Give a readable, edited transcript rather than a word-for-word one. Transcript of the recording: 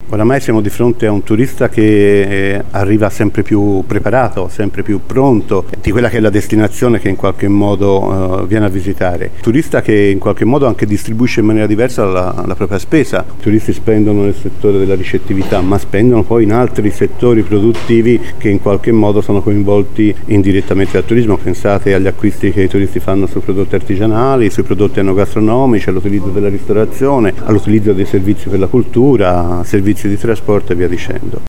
Oramai siamo di fronte a un turista che arriva sempre più preparato, sempre più pronto di quella che è la destinazione che in qualche modo viene a visitare. Turista che in qualche modo anche distribuisce in maniera diversa la propria spesa. I turisti spendono nel settore della ricettività, ma spendono poi in altri settori produttivi che in qualche modo sono coinvolti indirettamente dal turismo. Pensate agli acquisti che i turisti fanno sui prodotti artigianali, sui prodotti enogastronomici, all'utilizzo della ristorazione, all'utilizzo dei servizi per la cultura, servizi di trasporto e via dicendo.